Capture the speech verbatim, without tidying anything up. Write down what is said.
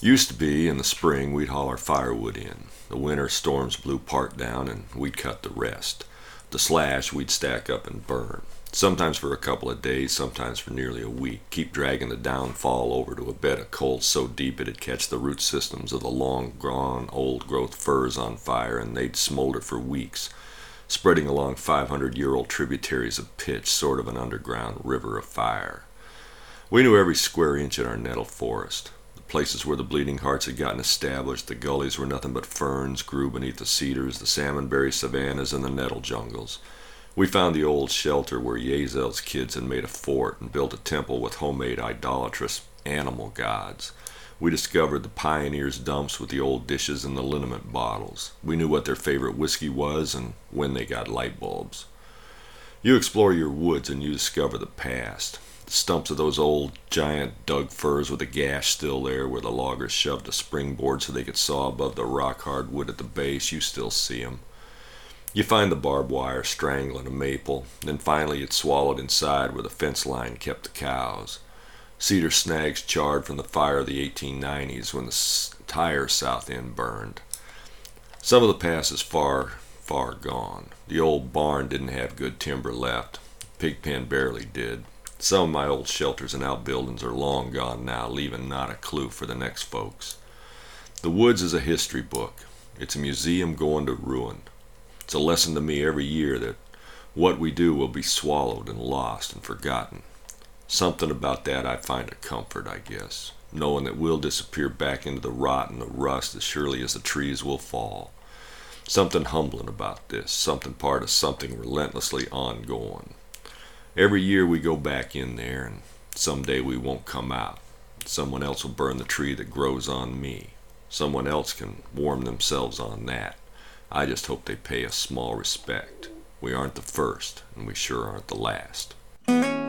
Used to be in the spring we'd haul our firewood in. The winter storms blew part down and we'd cut the rest. The slash we'd stack up and burn. Sometimes for a couple of days, sometimes for nearly a week. Keep dragging the downfall over to a bed of coal so deep it'd catch the root systems of the long-gone, old-growth firs on fire, and they'd smolder for weeks, spreading along five hundred year old tributaries of pitch, sort of an underground river of fire. We knew every square inch in our nettle forest. The places where the bleeding hearts had gotten established, the gullies were nothing but ferns grew beneath the cedars, the salmonberry savannas, and the nettle jungles. We found the old shelter where Yazel's kids had made a fort and built a temple with homemade idolatrous animal gods. We discovered the pioneers' dumps with the old dishes and the liniment bottles. We knew what their favorite whiskey was and when they got light bulbs. You explore your woods and you discover the past. The stumps of those old giant dug firs with a gash still there where the loggers shoved a springboard so they could saw above the rock-hard wood at the base, you still see 'em. You find the barbed wire strangling a maple, then finally it's swallowed inside where the fence line kept the cows. Cedar snags charred from the fire of the eighteen nineties when the entire south end burned. Some of the past is far, far gone. The old barn didn't have good timber left. Pig pen barely did. Some of my old shelters and outbuildings are long gone now, leaving not a clue for the next folks. The woods is a history book. It's a museum going to ruin. It's a lesson to me every year that what we do will be swallowed and lost and forgotten. Something about that I find a comfort, I guess, knowing that we'll disappear back into the rot and the rust as surely as the trees will fall. Something humbling about this, something part of something relentlessly ongoing. Every year we go back in there, and someday we won't come out. Someone else will burn the tree that grows on me. Someone else can warm themselves on that. I just hope they pay us small respect. We aren't the first, and we sure aren't the last.